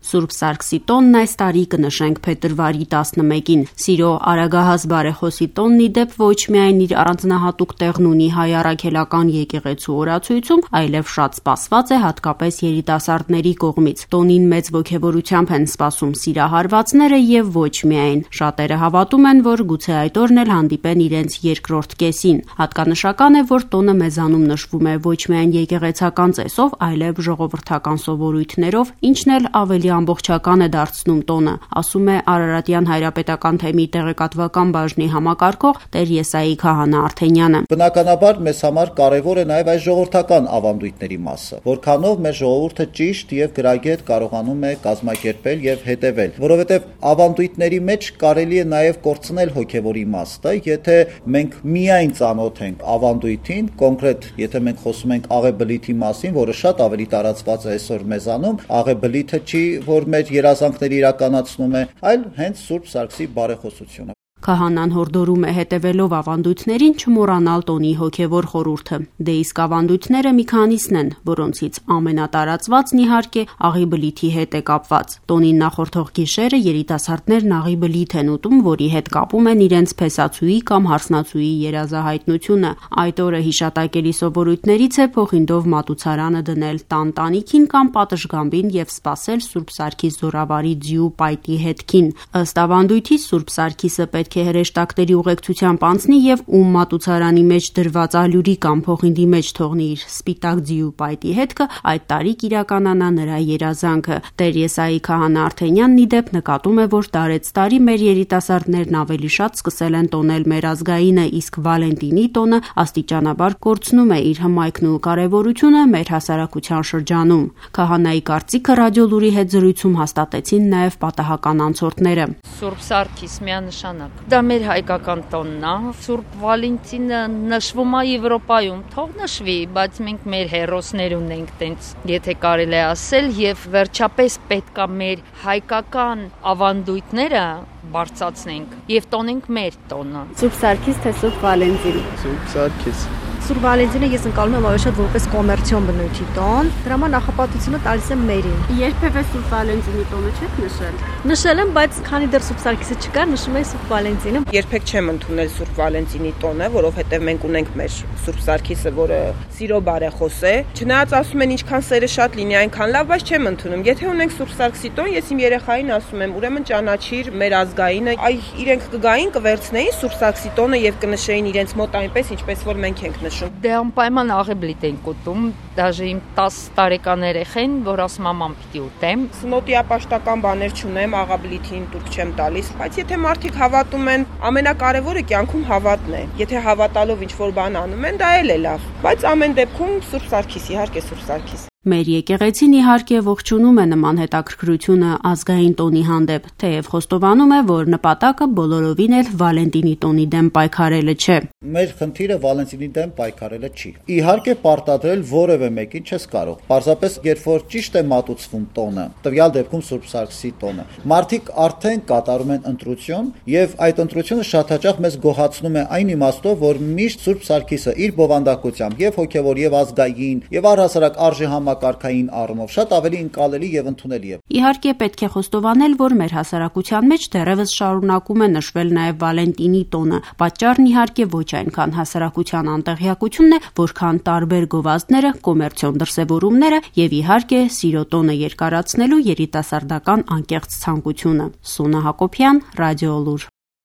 Սուրբ Սարգսի տոնն այս տարի կնշենք փետրվարի 11-ին։ Սիրո արագահաս բարեխոսի տոնն ի դեպ ոչ միայն իր առանձնահատուկ տեղն ունի հայ առաքելական եկեղեցու օրացույցում, այլև շատ սպասված է հատկապես երիտասարդների կողմից։ Տոնին մեծ ոգևորությամբ են սպասում սիրահարվածները եւ ոչ միայն։ Շատերը հավատում են, որ գուցե այդ օրն էլ հանդիպեն իրենց երկրորդ կեսին։ Հատկանշական է, որ տոնը մեզանում նշվում է ոչ միայն եկեղեցական ծեսով, այլև ժողովրդական սովորույթներով, ինչն էլ ավելի ամբողջական է դարձնում տոնը, ասում է Արարատյան հայրապետական թեմի տեղեկատվական բաժնի համակարգող Տեր Եսայի Քահանա Արթենյանը։ Բնականաբար մեզ համար կարևոր է նաև այս ժողովրդական ավանդույթների մասը, որքանով մեր ժողովուրդը ճիշտ եւ գրագետ կարողանում է կազմակերպել եւ հետեւել, որովհետեւ ավանդույթների մեջ կարելի է նաև կորցնել հոգեվոր իմաստը, եթե մենք միայն ծանոթ ենք ավանդույթին, կոնկրետ եթե մենք խոսում ենք աղեբլիթի մասին, որը շատ ավելի տարածված է այսօր մեզանում, աղեբլիթը չի, որ մեր երազանքները իրականացնում է, այլ հենց Սուրբ Սարգսի բարեխոսությունը։ Քահանան հորդորում է հետևելով ավանդույթներին չմոռանալ տոնի հոգևոր խորհուրդը։ Դե իսկ ավանդույթները մի քանիսն են, որոնցից ամենատարածվածն իհարկե աղի բլիթի հետ է կապված։ Տոնին նախորդող գիշերը երիտասարդներն աղի բլիթ են ուտում, որի հետ կապում են իրենց փեսացուի կամ հարսնացուի երազահայտնությունը։ Այդ օրը հիշատակելի սովորույթներից է փոխինդով մատուցարանը դնել տան տանիքին կամ պատշգամբին եւ սպասել Սուրբ Սարգիս զորավարի ձյու պայտի հետքին։ Ըստ ավանդույթի Սուրբ Սարգիսը պետք է հրեշտակների ուղեկցությամբ անցնի եւ ում մատուցարանի մեջ դրված ալյուրի կամ փոխինդի մեջ թողնի իր սպիտակ ձիու պայտի հետքը, այդ տարի կիրականանա նրա երազանքը։ Տեր Եսայի Քահանա Արթենյանն ի դեպ նկատում է, որ տարեց տարի մեր երիտասարդներն ավելի շատ սկսել են տոնել մեր ազգայինը, իսկ Վալենտինի տոնը աստիճանաբար կորցնում է իր հմայքն ու կարևորությունը մեր հասարակության շրջանում։ Քահանայի կարծիքը ռադիոլուրի հետ զրույցում հաստատեցին նաեւ պատահական անցորդները։ Սուրբ Սարգիս միանշանակ։ Դա մեր հայկական տոնն է։ Սուրբ Վալենտինը նշվում է Եվրոպայում, թող նշվի, բայց մենք մեր հերոսներ ունենք տենց, եթե կարելի է ասել, եւ վերջապես պետք է մեր հայկական ավանդույթները բարձրացնենք եւ տոնենք մեր տոնը։ Սուրբ Սարգիս թե Սուրբ Վալենտին։ Սուրբ Սարգիս։ Սուրբ Վալենտինը ես ընկալում եմ ավելի շատ որպես կոմերցիոն բնույթի տոն, դրա համար նախապատվությունը տալիս եմ մերին։ Երբևէ Սուրբ Վալենտինի տոնը չեք նշել։ Նշել եմ, բայց քանի դեռ Սուրբ Սարգիսը չկար, նշում եմ Սուրբ Վալենտինը։ Երբեք չեմ ընդունել Սուրբ Վալենտինի տոնը, որովհետև մենք ունենք մեր Սուրբ Սարգիսը, որը սիրո բարեխոս է։ Չնայած ասում են ինչքան սերը շատ լինի, այնքան լավ, բայց չեմ ընդունում։ Եթե ունենք Սուրբ Սարգսի տոն, ես իմ երեխային ասում եմ, ուրեմն ճանաչիր մեր ազգայինը, այ իրենք կգային, կվերցնեին Սուրբ Սարգսի տոնը եւ կնշեին իրենց մոտ այնպես, ինչպես որ մենք ենք նշում։ Դե անպայման աղեբլիթ ենք ուտում, դաժե իմ 10 տարեկան երեխեն, որ ասում մաման պիտի ուտեմ։ Սնոտիապաշտական բաներ չունեմ, աղաբլիթին տուրք չեմ տալիս, բայց եթե մարդիկ հավատում են, ամենակարևորը կյանքում հավատն է։ Եթե հավատալով ինչ-որ բան անում են, դա էլ է լավ, բայց ամեն դեպքում Սուրբ Սարգիս, իհարկե Սուրբ Սարգիս։ Մեր եկեղեցին իհարկե ողջունում է նման հետաքրքրությունը ազգային տոնի հանդեպ, թեև խոստովանում է, որ նպատակը բոլորովին էլ Վալենտինի տոնի դեմ պայքարելը չէ։ Մեր խնդիրը Վալենտինի դեմ պայքարելը չի։ Իհարկե պարտադրել որևէ մեկին չես կարող։ Պարզապես երբ որ ճիշտ է մատուցվում տոնը, տվյալ դեպքում Սուրբ Սարգսի տոնը, մարդիկ արդեն կատարում են ընտրություն եւ այդ ընտրությունը շատ հաճախ մեզ գոհացնում է այն իմաստով, որ միշտ Սուրբ Սարգիսը իր բովանդակությամբ եւ հոգեվոր եւ ազգային եւ առհասարակ արժե կարգային առումով շատ ավելի ընկալելի եւ ընդունելի է։ Իհարկե պետք է խոստովանել, որ մեր հասարակության մեջ դեռևս շարունակում է նշվել նաեւ Վալենտինի տոնը։ Պատճառն իհարկե ոչ այնքան հասարակության անտեղյակությունն է, որքան տարբեր գովազդները, կոմերցիոն դրսևորումները եւ իհարկե սիրո տոնը երկարացնելու երիտասարդական անկեղծ ցանկությունը։ Սոնա Հակոբյան, Ռադիոլուր։